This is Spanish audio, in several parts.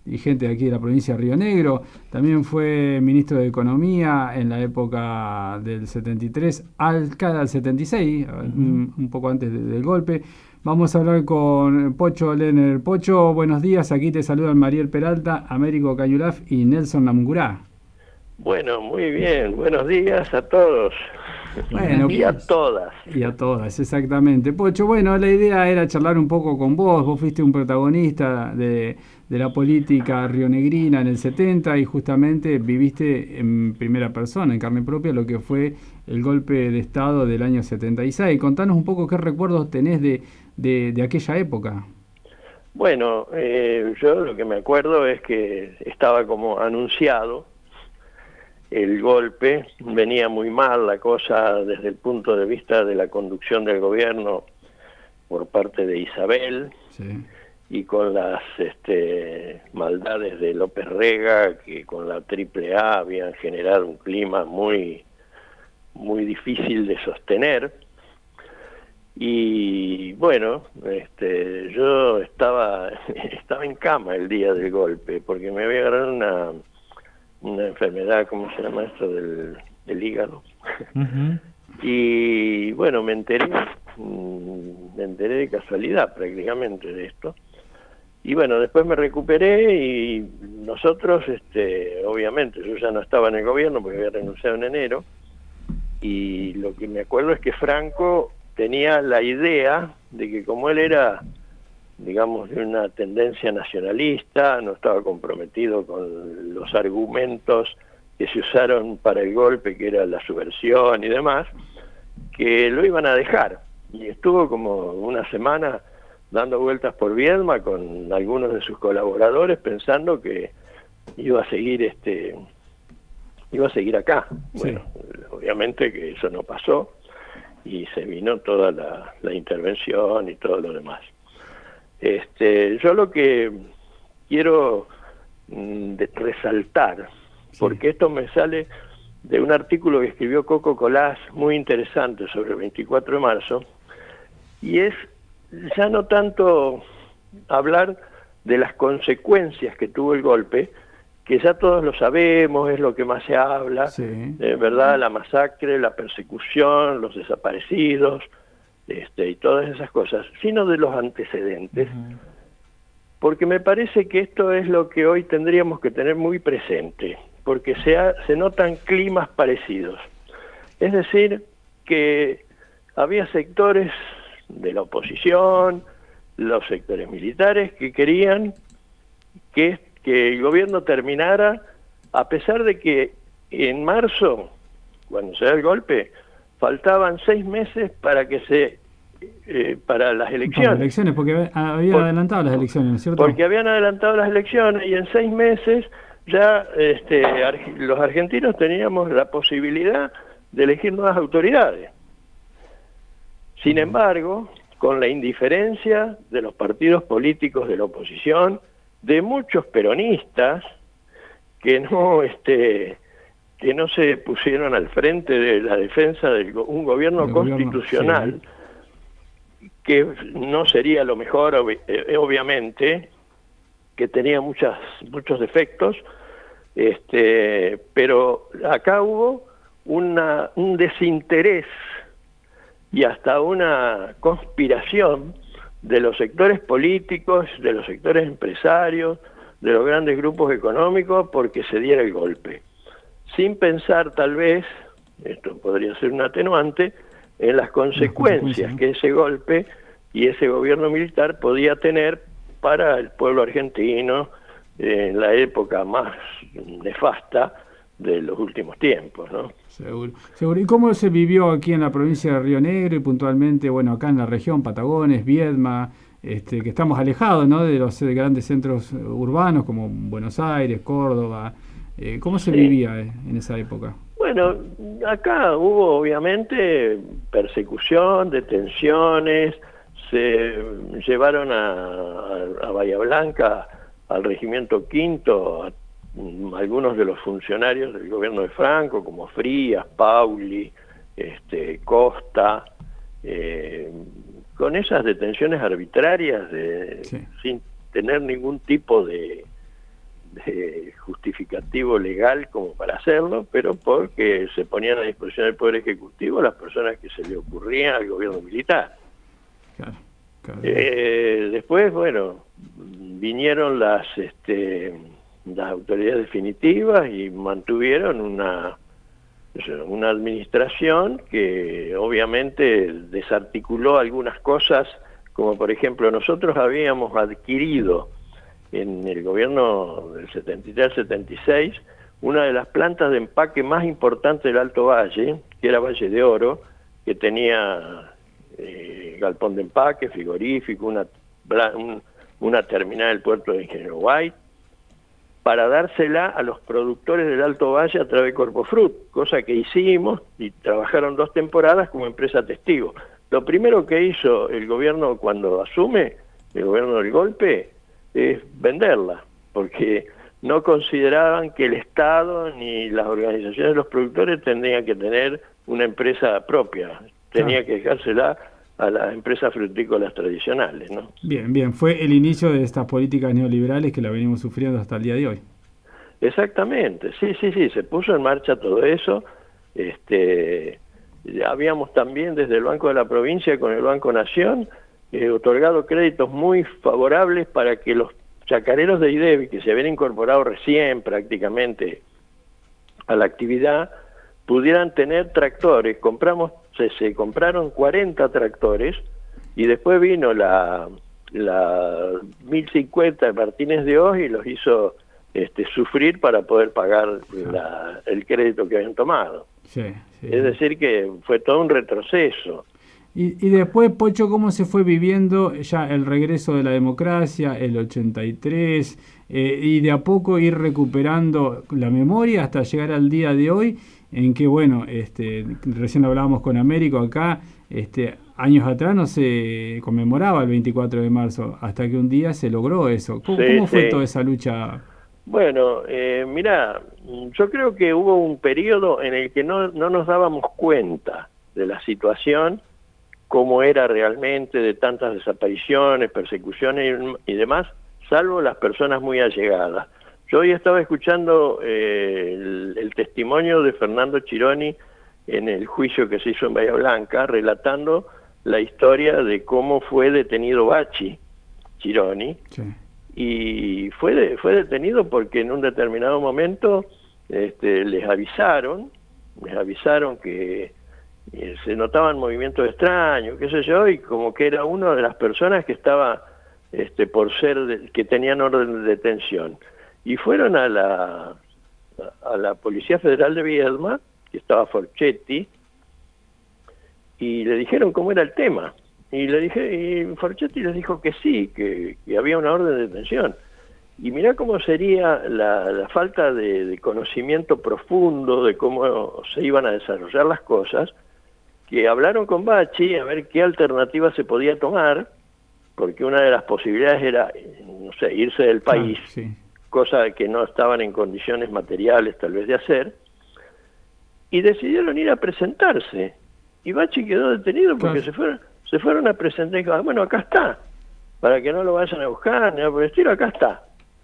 dirigente de aquí de la provincia de Río Negro, también fue ministro de Economía en la época del 73 al 76, un poco antes del golpe. Vamos a hablar con Pocho Lenner. Pocho, buenos días, aquí te saludan Mariel Peralta, Américo Cañulaf y Nelson Namungurá. Bueno, muy bien. Buenos días a todos. Bueno, y a todas. Y a todas, exactamente. Pocho, bueno, la idea era charlar un poco con vos. Vos fuiste un protagonista de la política rionegrina en el 70 y justamente viviste en primera persona, en carne propia, lo que fue el golpe de Estado del año 76. Contanos un poco qué recuerdos tenés de aquella época. Bueno, yo lo que me acuerdo es que estaba como anunciado el golpe, venía muy mal la cosa desde el punto de vista de la conducción del gobierno por parte de Isabel, Sí. y con las maldades de López Rega, que con la AAA habían generado un clima muy, muy difícil de sostener. Y bueno, yo estaba en cama el día del golpe, porque me había agarrado una enfermedad, ¿cómo se llama esto? Del hígado. Uh-huh. Y bueno, me enteré de casualidad prácticamente de esto. Y bueno, después me recuperé y nosotros, obviamente, yo ya no estaba en el gobierno porque había renunciado en enero, y lo que me acuerdo es que Franco tenía la idea de que como él era, digamos, de una tendencia nacionalista, no estaba comprometido con los argumentos que se usaron para el golpe, que era la subversión y demás, que lo iban a dejar. Y estuvo como una semana dando vueltas por Viedma con algunos de sus colaboradores pensando que iba a seguir acá. Sí. Bueno, obviamente que eso no pasó y se vino toda la intervención y todo lo demás. Yo lo que quiero resaltar, Sí. porque esto me sale de un artículo que escribió Coco Colás muy interesante sobre el 24 de marzo, y es ya no tanto hablar de las consecuencias que tuvo el golpe, que ya todos lo sabemos, es lo que más se habla, Sí. ¿Verdad? La masacre, la persecución, los desaparecidos, y todas esas cosas, sino de los antecedentes, Uh-huh. porque me parece que esto es lo que hoy tendríamos que tener muy presente, porque se notan climas parecidos. Es decir, que había sectores de la oposición, los sectores militares, que querían que el gobierno terminara, a pesar de que en marzo, cuando se da el golpe, faltaban 6 meses para que para las elecciones. Para las elecciones, porque habían adelantado las elecciones, ¿no es cierto? Porque habían adelantado las elecciones y en 6 meses ya los argentinos teníamos la posibilidad de elegir nuevas autoridades. Sin embargo, con la indiferencia de los partidos políticos de la oposición, de muchos peronistas que no se pusieron al frente de la defensa de un gobierno constitucional, sí, que no sería lo mejor, obviamente, que tenía muchos defectos, pero acá hubo un desinterés y hasta una conspiración de los sectores políticos, de los sectores empresarios, de los grandes grupos económicos, porque se diera el golpe, sin pensar tal vez, esto podría ser un atenuante, en las consecuencias que ese golpe y ese gobierno militar podía tener para el pueblo argentino en la época más nefasta de los últimos tiempos, ¿no? Seguro. ¿Y cómo se vivió aquí en la provincia de Río Negro y puntualmente, bueno, acá en la región, Patagones, Viedma, que estamos alejados, ¿no?, de los grandes centros urbanos como Buenos Aires, Córdoba? ¿Cómo se vivía en esa época? Bueno, acá hubo obviamente persecución, detenciones, se llevaron a Bahía Blanca, al Regimiento Quinto, algunos de los funcionarios del gobierno de Franco, como Frías, Pauli, Costa, con esas detenciones arbitrarias sin tener ningún tipo de justificativo legal como para hacerlo, pero porque se ponían a disposición del Poder Ejecutivo las personas que se le ocurrían al gobierno militar. Claro, claro. Después, bueno, vinieron las autoridades definitivas y mantuvieron una administración que obviamente desarticuló algunas cosas, como por ejemplo nosotros habíamos adquirido en el gobierno del 73 al 76 una de las plantas de empaque más importantes del Alto Valle, que era Valle de Oro, que tenía galpón de empaque, frigorífico, una terminal del puerto de Ingeniero White, para dársela a los productores del Alto Valle a través de Corpofrut, cosa que hicimos y trabajaron 2 temporadas como empresa testigo. Lo primero que hizo el gobierno cuando asume, el gobierno del golpe, es venderla, porque no consideraban que el Estado ni las organizaciones de los productores tendrían que tener una empresa propia, tenía que dejársela a las empresas frutícolas tradicionales, ¿no? Bien, fue el inicio de estas políticas neoliberales que la venimos sufriendo hasta el día de hoy. Exactamente, sí, se puso en marcha todo eso. Habíamos también desde el Banco de la Provincia con el Banco Nación otorgado créditos muy favorables para que los chacareros de IDEBI, que se habían incorporado recién prácticamente a la actividad, pudieran tener tractores. Se compraron 40 tractores y después vino la 1050 de Martínez de Oz y los hizo sufrir para poder pagar el crédito que habían tomado. Sí. Es decir que fue todo un retroceso. Y después, Pocho, ¿cómo se fue viviendo ya el regreso de la democracia, el 83, y de a poco ir recuperando la memoria hasta llegar al día de hoy, en que, bueno, recién hablábamos con Américo acá, años atrás no se conmemoraba el 24 de marzo, hasta que un día se logró eso. ¿Cómo fue toda esa lucha? Bueno, mirá, yo creo que hubo un periodo en el que no nos dábamos cuenta de la situación, cómo era realmente, de tantas desapariciones, persecuciones y demás, salvo las personas muy allegadas. Yo hoy estaba escuchando el testimonio de Fernando Chironi en el juicio que se hizo en Bahía Blanca, relatando la historia de cómo fue detenido Bachi Chironi. Sí. Y fue detenido porque en un determinado momento les avisaron que se notaban movimientos extraños, qué sé yo, y como que era una de las personas que estaba que tenían orden de detención. Y fueron a la Policía Federal de Viedma, que estaba Forchetti, y le dijeron cómo era el tema. Y Forchetti les dijo que sí, que había una orden de detención. Y mirá cómo sería la falta de conocimiento profundo de cómo se iban a desarrollar las cosas, que hablaron con Bachi a ver qué alternativa se podía tomar, porque una de las posibilidades era, no sé, irse del país, sí, cosa que no estaban en condiciones materiales tal vez de hacer, y decidieron ir a presentarse. Y Bachi quedó detenido porque se fueron a presentar y dijeron, bueno, acá está, para que no lo vayan a buscar, ni nada por el estilo, acá está.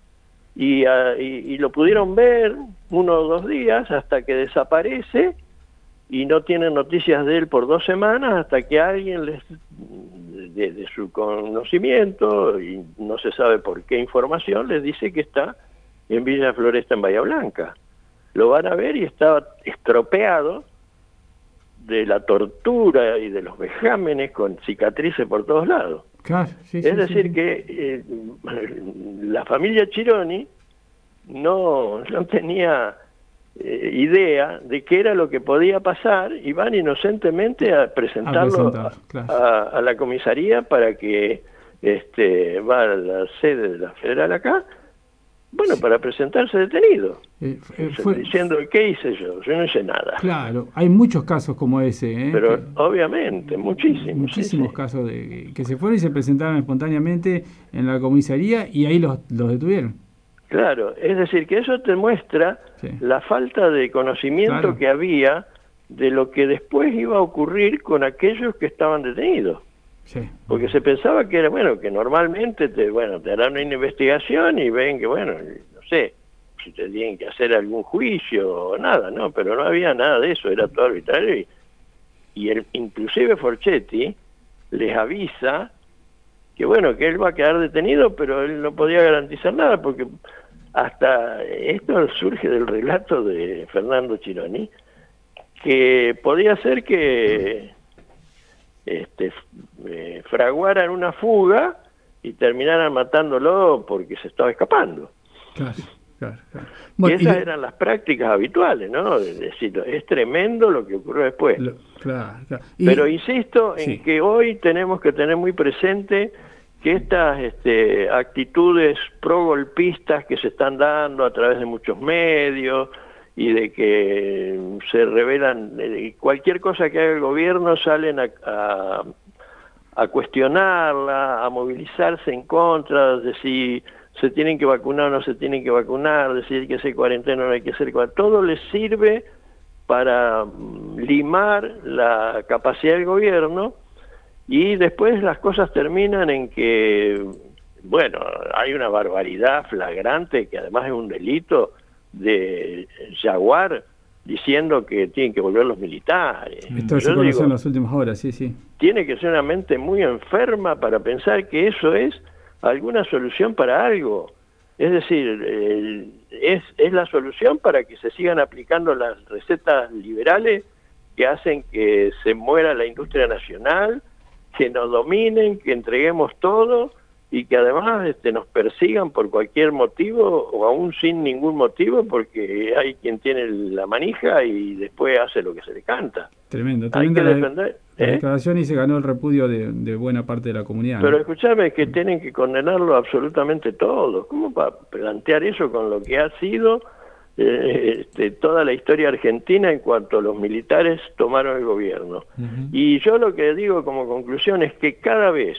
Y lo pudieron ver 1 o 2 días hasta que desaparece y no tienen noticias de él por 2 semanas hasta que alguien de su conocimiento, y no se sabe por qué información, les dice que está en Villa Floresta, en Bahía Blanca. Lo van a ver y estaba estropeado de la tortura y de los vejámenes, con cicatrices por todos lados. Claro, es decir, que la familia Chironi no tenía idea de qué era lo que podía pasar, y van inocentemente a presentarlo a la comisaría para que va a la sede de la Federal acá, bueno, para presentarse detenido, diciendo, ¿qué hice yo? Yo no hice nada. Claro, hay muchos casos como ese. Pero obviamente, muchísimos casos de que se fueron y se presentaron espontáneamente en la comisaría y ahí los detuvieron. Claro, es decir, que eso te muestra la falta de conocimiento que había de lo que después iba a ocurrir con aquellos que estaban detenidos. Sí. Porque se pensaba que era, bueno, que normalmente te harán una investigación y ven que, bueno, no sé, si tenían que hacer algún juicio o nada, ¿no? Pero no había nada de eso, era todo arbitrario inclusive Forchetti les avisa que bueno, que él va a quedar detenido, pero él no podía garantizar nada, porque hasta esto surge del relato de Fernando Chironi, que podía ser que fraguaran una fuga y terminaran matándolo porque se estaba escapando. Claro. Bueno, y esas eran las prácticas habituales, ¿no? Es decir, es tremendo lo que ocurrió después. Claro. Pero insisto en que hoy tenemos que tener muy presente que estas actitudes pro-golpistas que se están dando a través de muchos medios y de que se revelan, cualquier cosa que haga el gobierno salen a cuestionarla, a movilizarse en contra de si se tienen que vacunar o no se tienen que vacunar, de si hay que hacer cuarentena o no hay que hacer cuarentena. Todo les sirve para limar la capacidad del gobierno, y después las cosas terminan en que, bueno, hay una barbaridad flagrante, que además es un delito, de Jaguar diciendo que tienen que volver los militares. Esto se conoció en las últimas horas, sí. Tiene que ser una mente muy enferma para pensar que eso es alguna solución para algo. Es decir, es la solución para que se sigan aplicando las recetas liberales que hacen que se muera la industria nacional, que nos dominen, que entreguemos todo y que además nos persigan por cualquier motivo o aún sin ningún motivo, porque hay quien tiene la manija y después hace lo que se le canta. Tremendo. Hay que defender. La declaración, y se ganó el repudio de buena parte de la comunidad. Pero escúchame, que tienen que condenarlo absolutamente todo. ¿Cómo va a plantear eso con lo que ha sido toda la historia argentina en cuanto los militares tomaron el gobierno? Y yo lo que digo como conclusión es que cada vez,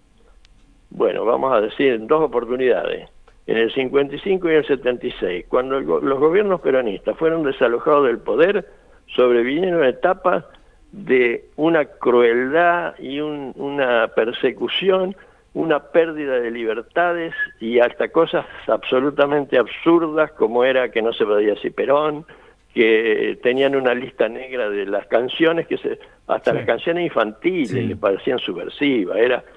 bueno, vamos a decir en dos oportunidades, en el 55 y el 76, cuando los gobiernos peronistas fueron desalojados del poder, sobrevinieron etapas de una crueldad y una persecución, una pérdida de libertades y hasta cosas absolutamente absurdas, como era que no se podía decir Perón, que tenían una lista negra de las canciones, hasta las canciones infantiles le parecían subversivas.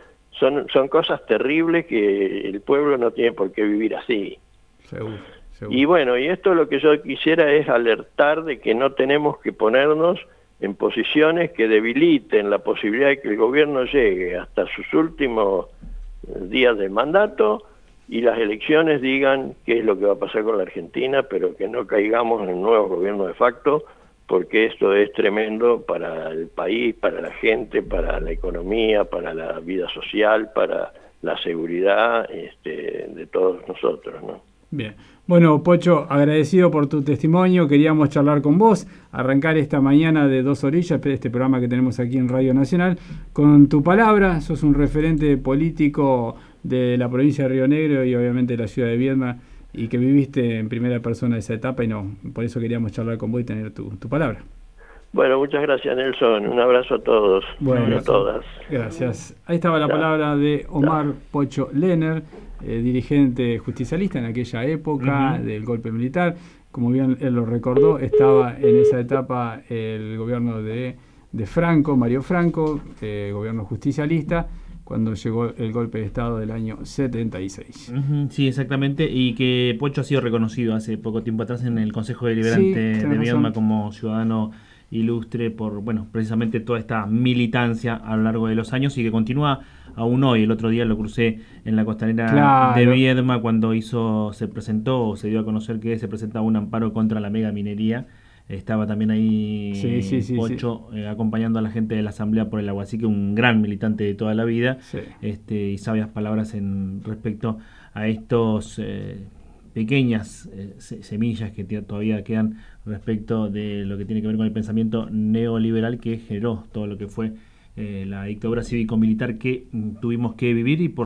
Son cosas terribles que el pueblo no tiene por qué vivir así. Seguro. Y bueno, y esto lo que yo quisiera es alertar de que no tenemos que ponernos en posiciones que debiliten la posibilidad de que el gobierno llegue hasta sus últimos días del mandato y las elecciones digan qué es lo que va a pasar con la Argentina, pero que no caigamos en nuevos gobiernos de facto, porque esto es tremendo para el país, para la gente, para la economía, para la vida social, para la seguridad de todos nosotros, ¿no? Bien. Bueno, Pocho, agradecido por tu testimonio. Queríamos charlar con vos, arrancar esta mañana de Dos Orillas, este programa que tenemos aquí en Radio Nacional, con tu palabra. Sos un referente político de la provincia de Río Negro y obviamente de la ciudad de Viedma, y que viviste en primera persona esa etapa, y por eso queríamos charlar con vos y tener tu palabra. Bueno, muchas gracias, Nelson. Un abrazo a todos. Bueno, a todas. Gracias. Ahí estaba la palabra de Omar Pocho Lehner, dirigente justicialista en aquella época del golpe militar. Como bien él lo recordó, estaba en esa etapa el gobierno de Franco, Mario Franco, gobierno justicialista, cuando llegó el golpe de Estado del año 76. Sí, exactamente, y que Pocho ha sido reconocido hace poco tiempo atrás en el Consejo Deliberante de Viedma como ciudadano ilustre por, bueno, precisamente toda esta militancia a lo largo de los años, y que continúa aún hoy. El otro día lo crucé en la costanera de Viedma cuando se presentó, o se dio a conocer que se presentaba un amparo contra la mega minería. Estaba también ahí Pocho acompañando a la gente de la Asamblea por el Agua, así que un gran militante de toda la vida, y sabias palabras respecto a estos pequeñas semillas que todavía quedan respecto de lo que tiene que ver con el pensamiento neoliberal que generó todo lo que fue la dictadura cívico-militar que tuvimos que vivir, y por